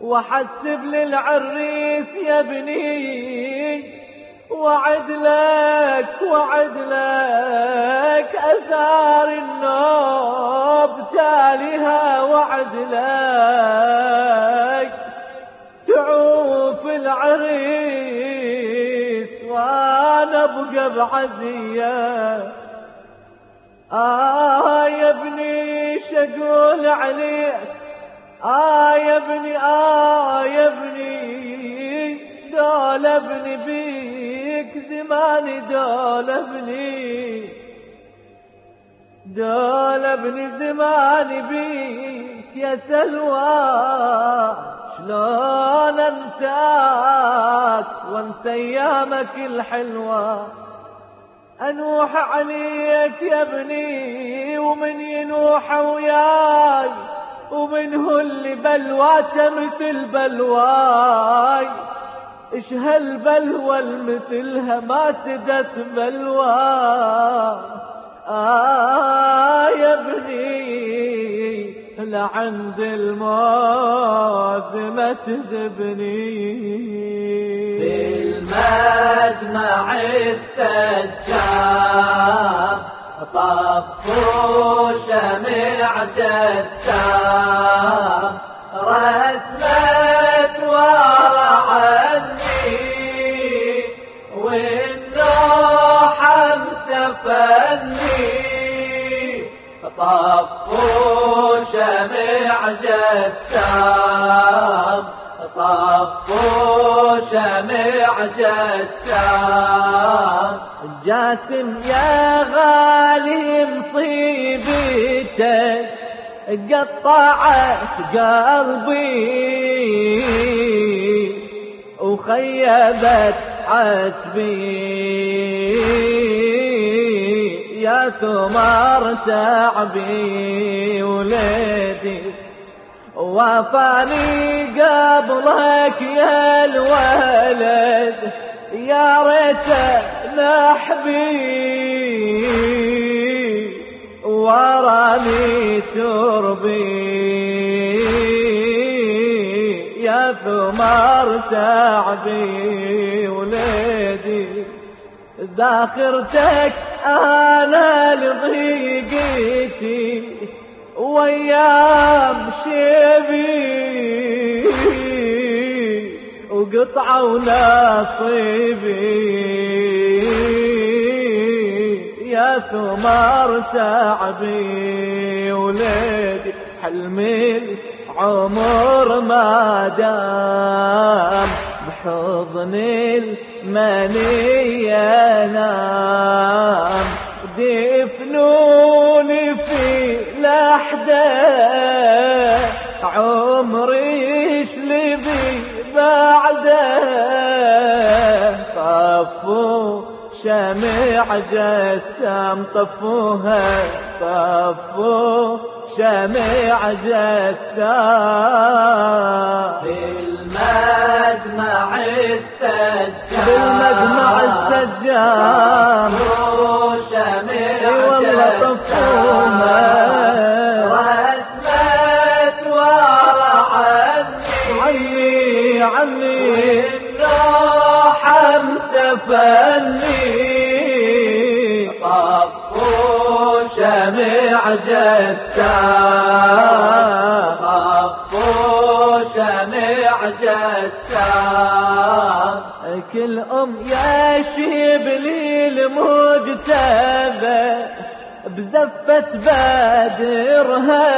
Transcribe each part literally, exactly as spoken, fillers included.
وحسب للعريس يا ابني وعد لك وعد لك أثار النوب تاليها وعد لك تعوف العريس وانا ابقى بعزية. آه يا ابني شقول عليك آه يا ابني آه يا ابني دول ابني بيك زماني دول ابني دول ابني زماني بيك يا سلوى شلون انساك وانسى ايامك الحلوة انوح عليك يا ابني ومن ينوح وياي ومن هو اللي بلواته مثل بلواي ايش هالبلوى المثلها ما سدت بلوى. آه يا ابني لعند الموز ما تذبني بالمدمع السجاد طفوا شمعة السام رسمت ورا عني والنوح مسفني طفوا شمعة السام طفوا شمعة السام. جاسم يا غالي مصيبتك قطعت قلبي وخيبت حسبي يا ثمر تعبي ولدي وفاني قبلك يا الولد يا ريت لحبي وراني تربي يا ثمر تعبي ولدي ذاخرتك انا لضيقتي وايام شبي وقطعة ونصيبي يا ثمر تعبي ولدي حلمي العمر ما دام بحضني المني ينام دفنوني في لحده عمري شلبي بعده طفوا شمع جسام طفوها طفوا شمع جسام بالمدمع السجام بالمدمع السجام طفوا شمع والله طفوها رسمت ورا عني عني والنوح مسفني طفوا شمع جسام طفوا شمع جسام. كل ام يا شبلي المجتبى بزفة بدرها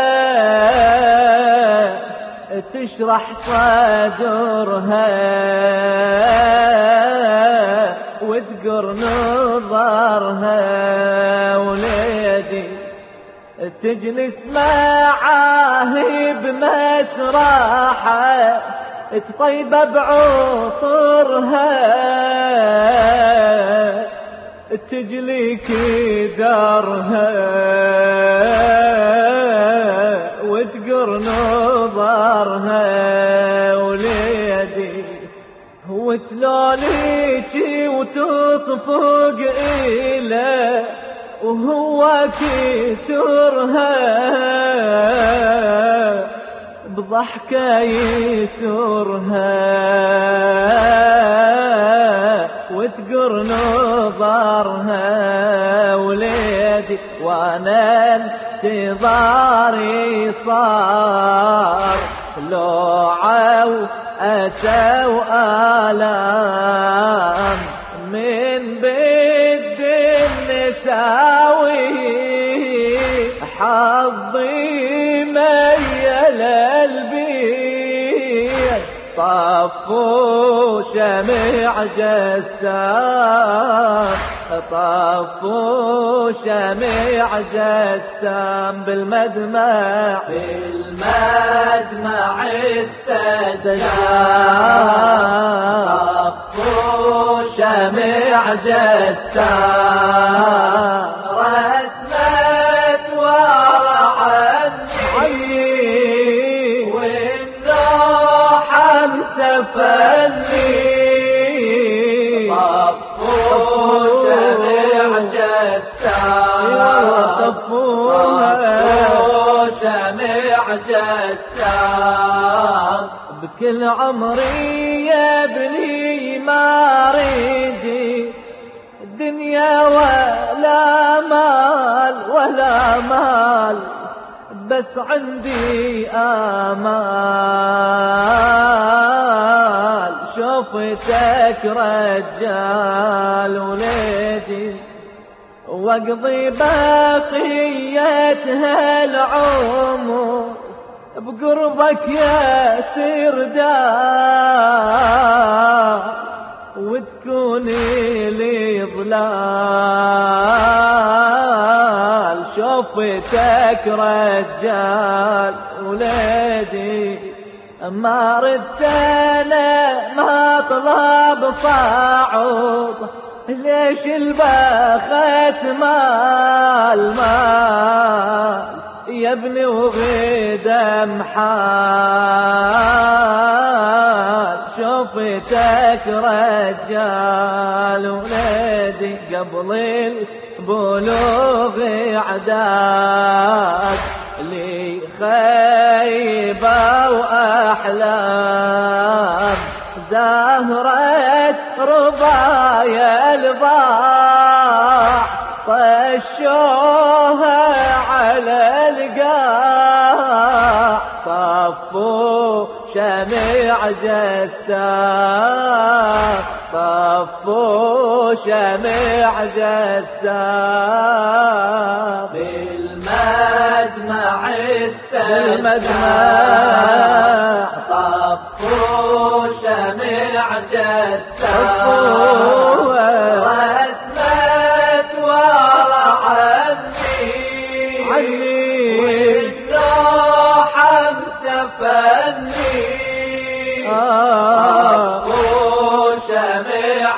تشرح صدرها وتقر نظرها وليدي تجلس معاه بمسرحه تطيبه بعطرها تجليك دارها وتقر نظرها وليدي وتلوليكي وتصفق إله وهو كترها بضحكة يسرها وتقر نظرها وليدي وانا انتظاري صار لوعة وأسى وآلام من بد النساوي حظي ميل البيت طفوا شمع جسام طفوا شمع جسام بالمدمع بالمدمع السجام طفوا شمع جسام رسمت ورا عني والنوح مسفني طفوا شمع جسام طفوا شمع جسام بكل عمري يا ابني ما ريدي الدنيا ولا مال ولا مال بس عندي آمال شوفتك رجال وليدي واقضي بقية هالعمر بقربك يا سردار وتكوني لي ظلال شوفتك رجال وليدي ما ردت انا ما طلب صعود ليش البخت مال مال يا ابني وغيدا محال شوفتك رجال وليدي قبل البلوغ عداد لي خيبة وأحلام زهرة رضايا الباع طشوها على القاع طفوا شمع جسام طفوا شمع جسام بالمدمع بالمدمع طفوا شمع جسام رسمت ورا عني والنوح مسفني طفوا شمع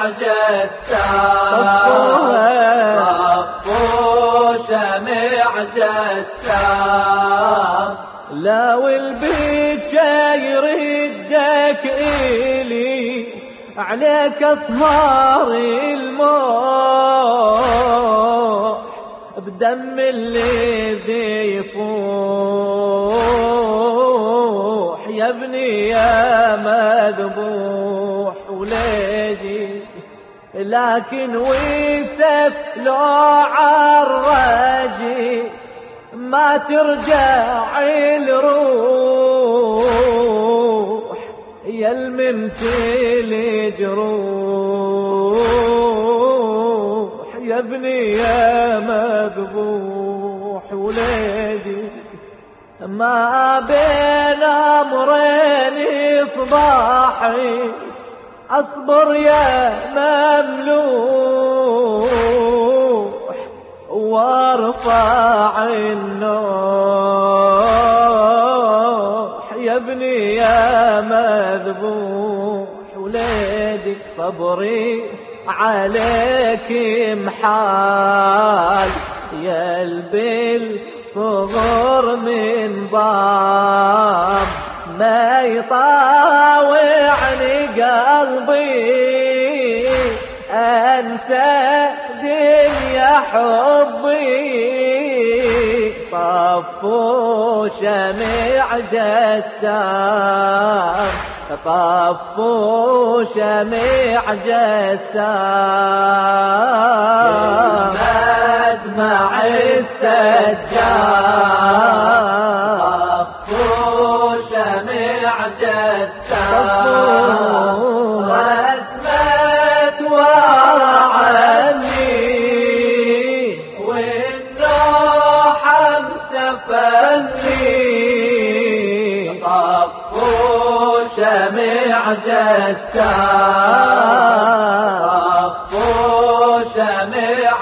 جسام طفوا شمع جسام لا والبيت جاي يردك إلي عليك أصهار الموت بدم الذي يفوح يا ابني يا مذبوح وليدي لكن ويسف لو عالرجي ما ترجع الروح يا المنتلي جروح يا ابني يا مذبوح وليدي ما بين امرين صباحي اصبر يا مملوح وارفع النوح يا ابني يا مذبوح وليدي صبري عليك محال يا البل صغر من ضام ما يطاوعني قلبي انسى دنيا حبي طفوا شمع جسام طفوا شمع جسام مع السجاد طفوا شمع جسام رسمت ورا عني والنوح مسفني طفوا شمع جسام طفوا شمع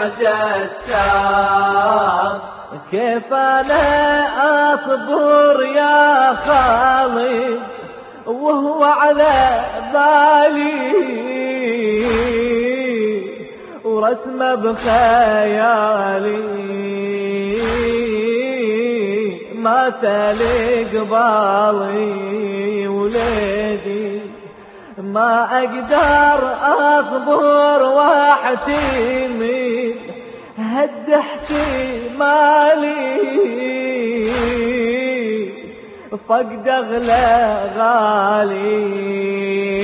جسام كيف انا اصبر يا خالد وهو على بالي ورسمه بخيالي ما تلق بالي وليدي ما اقدر اصبر واحتمل هد احتمالي فقد اغلى غالي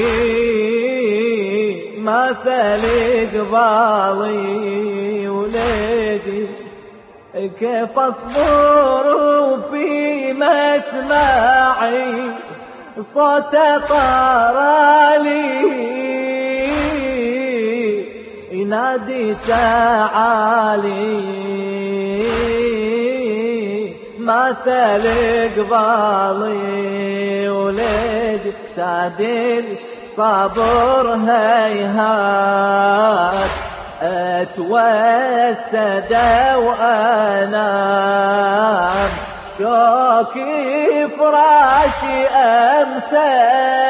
ما تلق بالي وليدي كيف اصبر وفي مسمعي صوت طرالي ينادي تعالي ما تلق بالي وليدي سادل صبر هيهات اتوسد وانام شوكي فراشي امسى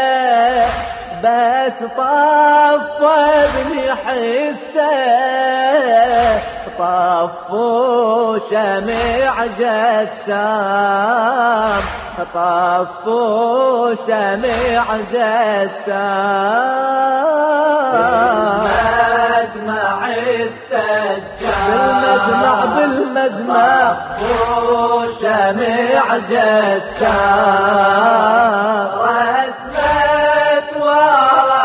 بس طفبني حسه طفوا شمع جسام طفوا شمع جسام مع السجاد بالمدمع بالمدمع طفوا شمع جسام رسمت ورا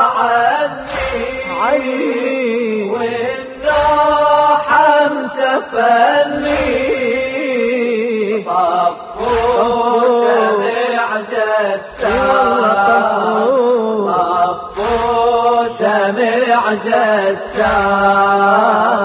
عني والنوح مسفني طفوا شمع جسام طفوا شمع جسام